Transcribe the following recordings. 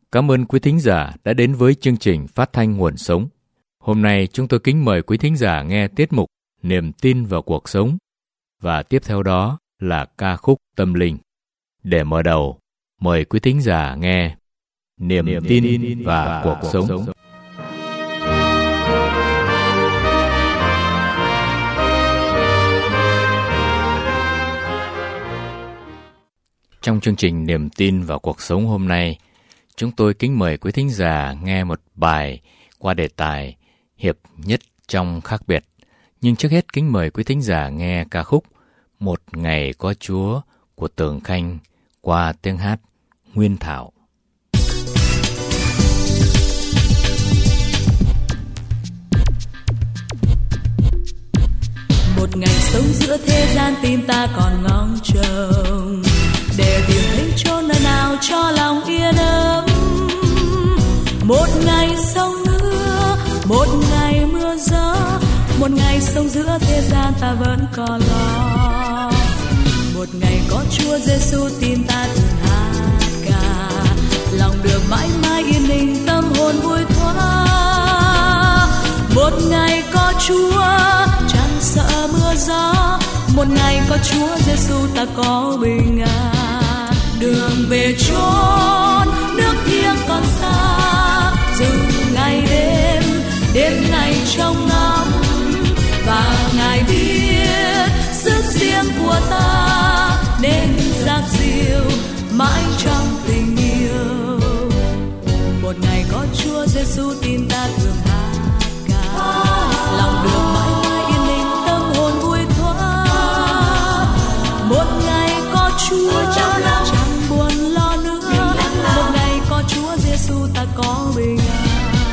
Cảm ơn quý thính giả đã đến với chương trình Phát thanh Nguồn Sống. Hôm nay chúng tôi kính mời quý thính giả nghe tiết mục Niềm tin vào cuộc sống và tiếp theo đó là ca khúc tâm linh. Để mở đầu, mời quý thính giả nghe Niềm tin và cuộc sống. Trong chương trình Niềm tin vào cuộc sống hôm nay, chúng tôi kính mời quý thính giả nghe một bài qua đề tài Hiệp nhất trong khác biệt. Nhưng trước hết kính mời quý thính giả nghe ca khúc Một ngày có Chúa của Tường Khanh qua tiếng hát Nguyên Thảo. Một ngày sống giữa thế gian tim ta còn ngóng trông, để tìm thấy chỗ nơi nào cho lòng yên ấm. Một ngày sông mưa, một ngày mưa gió, một ngày sống giữa thế gian ta vẫn còn lo. Một ngày có Chúa Giêsu tin ta thường hát ca, lòng được mãi mãi yên bình tâm hồn vui thoáng. Một ngày có Chúa chẳng sợ mưa gió, một ngày có Chúa Giêsu ta có bình an. Đường về chốn nước thiêng còn xa, dù ngày đêm đêm ngày trông ngóng, và Ngài biết sức riêng của ta nên dạt dịu mãi trong tình yêu. Một ngày có Chúa Giêsu tin ta thường hát ca, lòng được mãi mãi yên bình tâm hồn vui thoáng. Một ngày có Chúa chẳng buồn lo nữa, một ngày có Chúa Giêsu ta có bình an.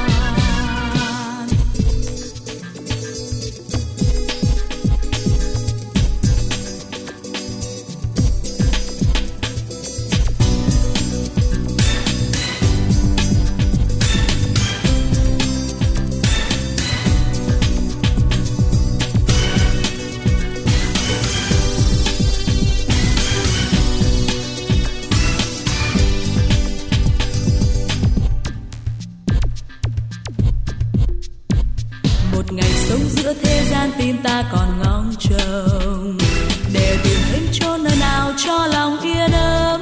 Tim ta còn ngóng trông, để tìm thấy chỗ nơi nào cho lòng yên ấm.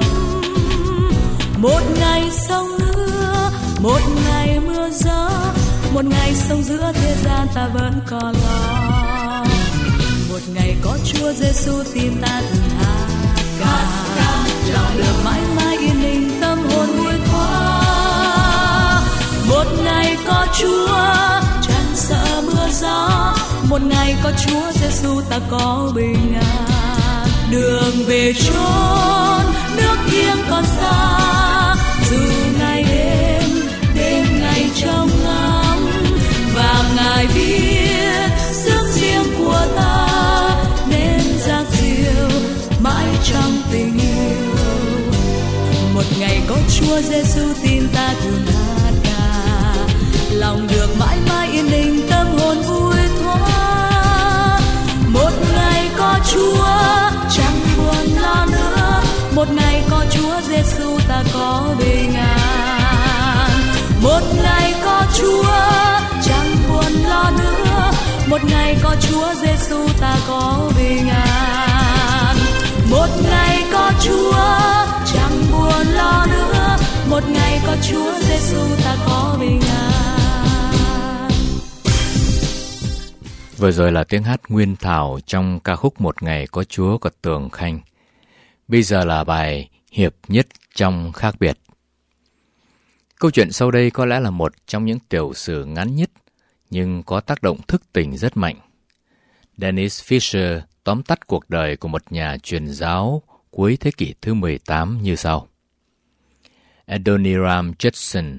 Một ngày sông mưa, một ngày mưa gió, một ngày sống giữa thế gian ta vẫn còn lo. Một ngày có Chúa Giêsu tim ta thường hát ca, lòng được mãi mãi yên bình tâm hồn vui thoáng. Một ngày có Chúa chẳng sợ mưa gió, một ngày có Chúa Giêsu ta có bình an. Đường về chốn nước thiêng còn xa, dù ngày đêm đêm ngày trông ngóng, và Ngài biết sức riêng của ta nên dạt dịu mãi trong tình yêu. Một ngày có Chúa Giêsu tin ta thường hát ca, lòng được mãi mãi yên bình tâm hồn vui thoáng. Một ngày có Chúa chẳng buồn lo nữa, một ngày có Chúa Giêsu ta có bình an. Một ngày có Chúa chẳng buồn lo nữa, một ngày có Chúa Giêsu ta có bình an. Một ngày có Chúa chẳng buồn lo nữa, một ngày có Chúa Giêsu ta có bình an. Vừa rồi là tiếng hát Nguyên Thảo trong ca khúc Một ngày có Chúa của Tường Khanh. Bây giờ là bài Hiệp nhất trong khác biệt. Câu chuyện sau đây có lẽ là một trong những tiểu sử ngắn nhất, nhưng có tác động thức tỉnh rất mạnh. Dennis Fisher tóm tắt cuộc đời của một nhà truyền giáo cuối thế kỷ thứ 18 như sau. Adoniram Judson,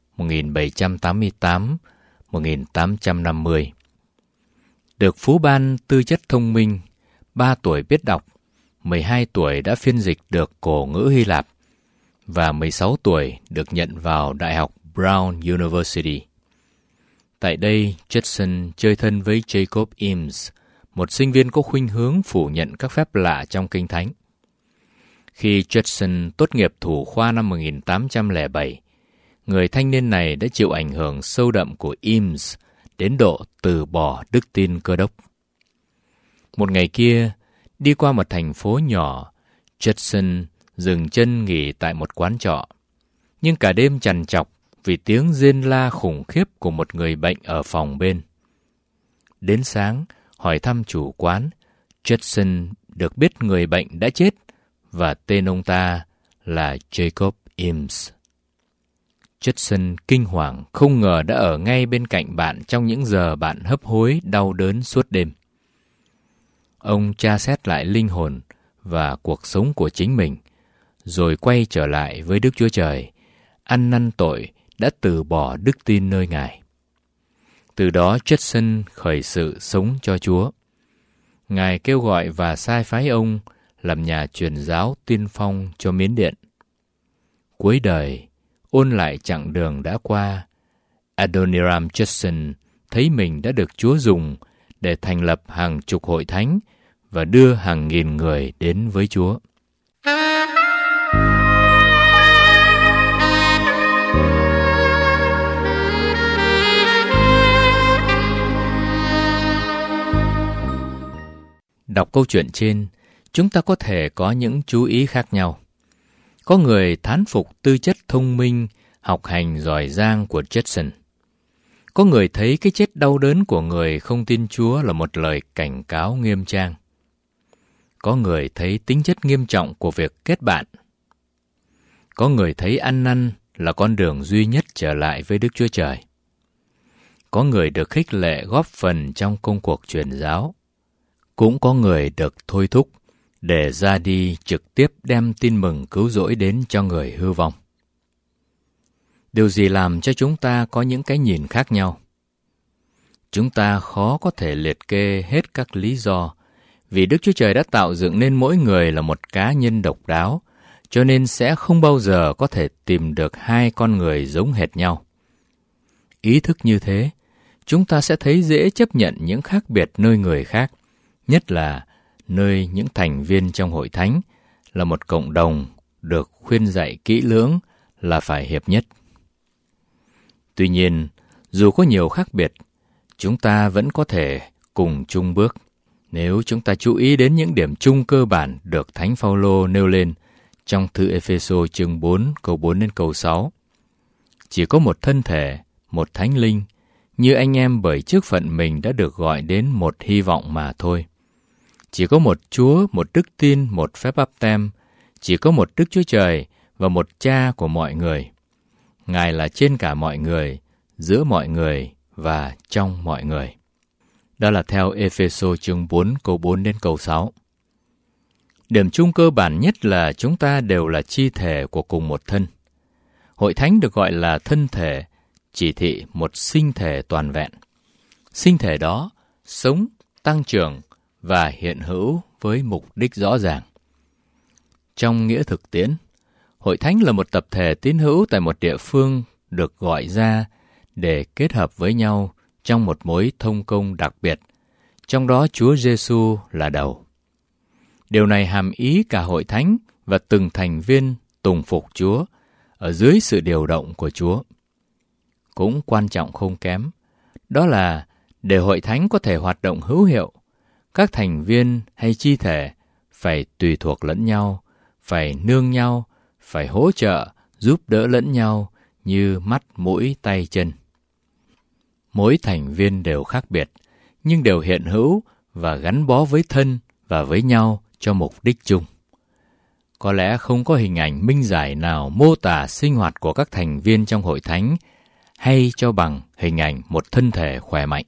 1788-1850. Được phú ban tư chất thông minh, 3 tuổi biết đọc, 12 tuổi đã phiên dịch được cổ ngữ Hy Lạp và 16 tuổi được nhận vào Đại học Brown University. Tại đây, Judson chơi thân với Jacob Eames, một sinh viên có khuynh hướng phủ nhận các phép lạ trong Kinh Thánh. Khi Judson tốt nghiệp thủ khoa năm 1807, người thanh niên này đã chịu ảnh hưởng sâu đậm của Eames đến độ từ bỏ đức tin Cơ đốc. Một ngày kia, đi qua một thành phố nhỏ, Judson dừng chân nghỉ tại một quán trọ. Nhưng cả đêm trằn trọc vì tiếng rên la khủng khiếp của một người bệnh ở phòng bên. Đến sáng, hỏi thăm chủ quán, Judson được biết người bệnh đã chết và tên ông ta là Jacob Eames. Judson kinh hoàng không ngờ đã ở ngay bên cạnh bạn trong những giờ bạn hấp hối đau đớn suốt đêm. Ông tra xét lại linh hồn và cuộc sống của chính mình, rồi quay trở lại với Đức Chúa Trời, ăn năn tội đã từ bỏ đức tin nơi Ngài. Từ đó Judson khởi sự sống cho Chúa. Ngài kêu gọi và sai phái ông làm nhà truyền giáo tiên phong cho Miến Điện. Cuối đời, ôn lại chặng đường đã qua, Adoniram Judson thấy mình đã được Chúa dùng để thành lập hàng chục hội thánh và đưa hàng nghìn người đến với Chúa. Đọc câu chuyện trên, chúng ta có thể có những chú ý khác nhau. Có người thán phục tư chất thông minh, học hành giỏi giang của Judson. Có người thấy cái chết đau đớn của người không tin Chúa là một lời cảnh cáo nghiêm trang. Có người thấy tính chất nghiêm trọng của việc kết bạn. Có người thấy ăn năn là con đường duy nhất trở lại với Đức Chúa Trời. Có người được khích lệ góp phần trong công cuộc truyền giáo. Cũng có người được thôi thúc để ra đi trực tiếp đem tin mừng cứu rỗi đến cho người hư vong. Điều gì làm cho chúng ta có những cái nhìn khác nhau? Chúng ta khó có thể liệt kê hết các lý do, vì Đức Chúa Trời đã tạo dựng nên mỗi người là một cá nhân độc đáo, cho nên sẽ không bao giờ có thể tìm được hai con người giống hệt nhau. Ý thức như thế, chúng ta sẽ thấy dễ chấp nhận những khác biệt nơi người khác, nhất là nơi những thành viên trong hội thánh là một cộng đồng được khuyên dạy kỹ lưỡng là phải hiệp nhất. Tuy nhiên, dù có nhiều khác biệt, chúng ta vẫn có thể cùng chung bước nếu chúng ta chú ý đến những điểm chung cơ bản được Thánh Phaolô nêu lên trong thư Ê-phê-sô chương 4 câu 4 đến câu 6. Chỉ có một thân thể, một thánh linh, như anh em bởi chức phận mình đã được gọi đến một hy vọng mà thôi. Chỉ có một Chúa, một đức tin, một phép báp têm, chỉ có một Đức Chúa Trời và một Cha của mọi người. Ngài là trên cả mọi người, giữa mọi người và trong mọi người. Đó là theo Ê-phê-sô chương 4 câu 4 đến câu 6. Điểm chung cơ bản nhất là chúng ta đều là chi thể của cùng một thân. Hội thánh được gọi là thân thể, chỉ thị một sinh thể toàn vẹn. Sinh thể đó sống, tăng trưởng và hiện hữu với mục đích rõ ràng. Trong nghĩa thực tiễn, hội thánh là một tập thể tín hữu tại một địa phương được gọi ra để kết hợp với nhau trong một mối thông công đặc biệt, trong đó Chúa Giêsu là đầu. Điều này hàm ý cả hội thánh và từng thành viên tùng phục Chúa ở dưới sự điều động của Chúa. Cũng quan trọng không kém, đó là để hội thánh có thể hoạt động hữu hiệu, các thành viên hay chi thể phải tùy thuộc lẫn nhau, phải nương nhau, phải hỗ trợ, giúp đỡ lẫn nhau như mắt, mũi, tay, chân. Mỗi thành viên đều khác biệt, nhưng đều hiện hữu và gắn bó với thân và với nhau cho mục đích chung. Có lẽ không có hình ảnh minh giải nào mô tả sinh hoạt của các thành viên trong hội thánh hay cho bằng hình ảnh một thân thể khỏe mạnh.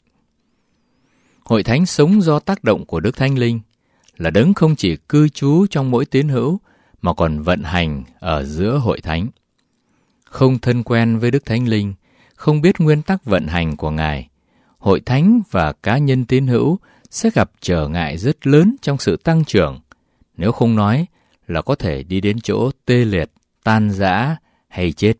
Hội thánh sống do tác động của Đức Thánh Linh, là Đấng không chỉ cư trú trong mỗi tín hữu mà còn vận hành ở giữa hội thánh. Không thân quen với Đức Thánh Linh, không biết nguyên tắc vận hành của Ngài, hội thánh và cá nhân tín hữu sẽ gặp trở ngại rất lớn trong sự tăng trưởng, nếu không nói là có thể đi đến chỗ tê liệt, tan rã hay chết.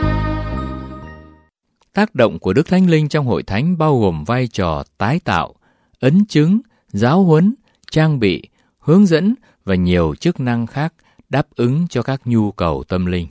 Tác động của Đức Thánh Linh trong hội thánh bao gồm vai trò tái tạo ấn chứng, giáo huấn, trang bị, hướng dẫn và nhiều chức năng khác đáp ứng cho các nhu cầu tâm linh.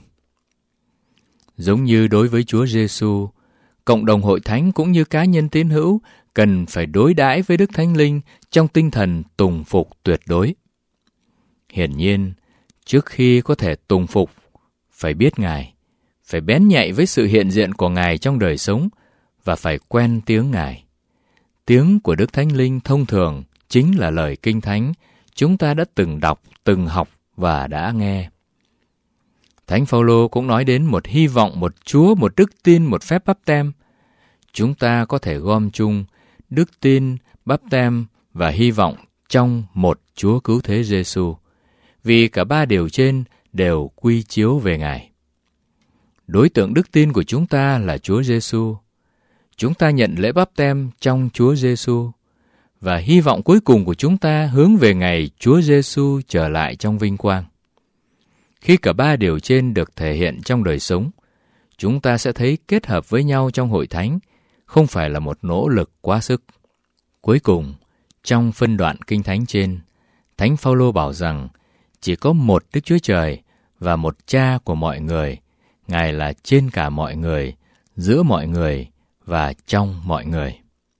Giống như đối với Chúa Giêsu, cộng đồng hội thánh cũng như cá nhân tín hữu cần phải đối đãi với Đức Thánh Linh trong tinh thần tùng phục tuyệt đối. Hiển nhiên, trước khi có thể tùng phục, phải biết Ngài, phải bén nhạy với sự hiện diện của Ngài trong đời sống và phải quen tiếng Ngài. Tiếng của Đức Thánh Linh thông thường chính là lời Kinh Thánh chúng ta đã từng đọc, từng học và đã nghe. Thánh Phaolô cũng nói đến một hy vọng, một Chúa, một đức tin, một phép báp têm. Chúng ta có thể gom chung đức tin, báp têm và hy vọng trong một Chúa Cứu Thế Giêsu, vì cả ba điều trên đều quy chiếu về Ngài. Đối tượng đức tin của chúng ta là Chúa Giêsu. Chúng ta nhận lễ báp têm trong Chúa Giêsu và hy vọng cuối cùng của chúng ta hướng về ngày Chúa Giêsu trở lại trong vinh quang. Khi cả ba điều trên được thể hiện trong đời sống, chúng ta sẽ thấy kết hợp với nhau trong hội thánh không phải là một nỗ lực quá sức. Cuối cùng, trong phân đoạn Kinh Thánh trên, Thánh Phaolô bảo rằng chỉ có một Đức Chúa Trời và một Cha của mọi người. Ngài là trên cả mọi người, giữa mọi người và trong mọi người.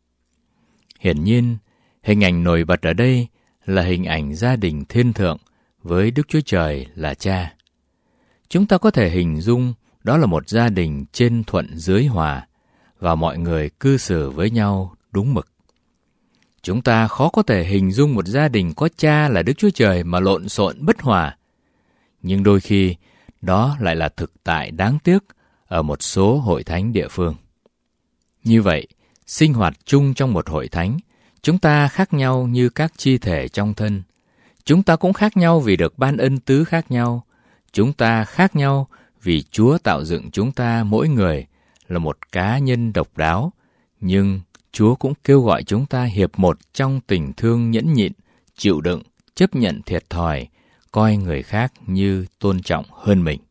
Hiển nhiên, hình ảnh nổi bật ở đây là hình ảnh gia đình thiên thượng với Đức Chúa Trời là Cha. Chúng ta có thể hình dung đó là một gia đình trên thuận dưới hòa và mọi người cư xử với nhau đúng mực. Chúng ta khó có thể hình dung một gia đình có Cha là Đức Chúa Trời mà lộn xộn bất hòa. Nhưng đôi khi, đó lại là thực tại đáng tiếc ở một số hội thánh địa phương. Như vậy, sinh hoạt chung trong một hội thánh, chúng ta khác nhau như các chi thể trong thân. Chúng ta cũng khác nhau vì được ban ân tứ khác nhau. Chúng ta khác nhau vì Chúa tạo dựng chúng ta mỗi người là một cá nhân độc đáo, nhưng Chúa cũng kêu gọi chúng ta hiệp một trong tình thương nhẫn nhịn, chịu đựng, chấp nhận thiệt thòi, coi người khác như tôn trọng hơn mình.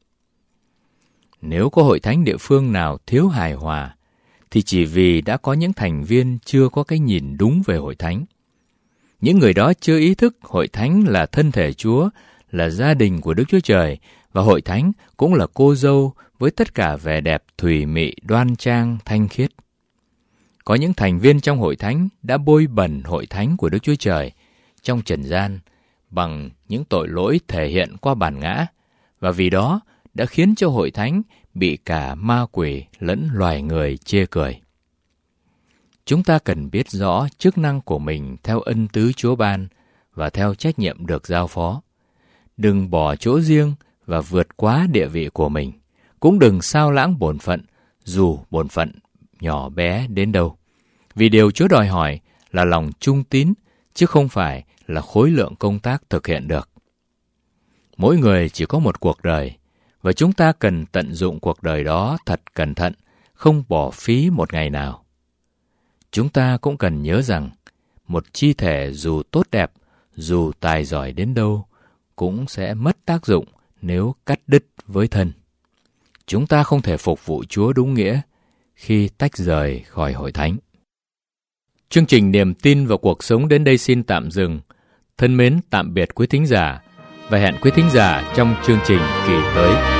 Nếu có hội thánh địa phương nào thiếu hài hòa, thì chỉ vì đã có những thành viên chưa có cái nhìn đúng về hội thánh. Những người đó chưa ý thức hội thánh là thân thể Chúa, là gia đình của Đức Chúa Trời, và hội thánh cũng là cô dâu với tất cả vẻ đẹp thùy mị, đoan trang, thanh khiết. Có những thành viên trong hội thánh đã bôi bẩn hội thánh của Đức Chúa Trời trong trần gian bằng những tội lỗi thể hiện qua bản ngã, và vì đó đã khiến cho hội thánh bị cả ma quỷ lẫn loài người chê cười. Chúng ta cần biết rõ chức năng của mình theo ân tứ Chúa ban và theo trách nhiệm được giao phó. Đừng bỏ chỗ riêng và vượt quá địa vị của mình. Cũng đừng sao lãng bổn phận, dù bổn phận nhỏ bé đến đâu. Vì điều Chúa đòi hỏi là lòng trung tín, chứ không phải là khối lượng công tác thực hiện được. Mỗi người chỉ có một cuộc đời, và chúng ta cần tận dụng cuộc đời đó thật cẩn thận, không bỏ phí một ngày nào. Chúng ta cũng cần nhớ rằng, một chi thể dù tốt đẹp, dù tài giỏi đến đâu, cũng sẽ mất tác dụng nếu cắt đứt với thân. Chúng ta không thể phục vụ Chúa đúng nghĩa khi tách rời khỏi hội thánh. Chương trình Niềm tin vào cuộc sống đến đây xin tạm dừng. Thân mến tạm biệt quý thính giả và hẹn quý thính giả trong chương trình kỳ tới.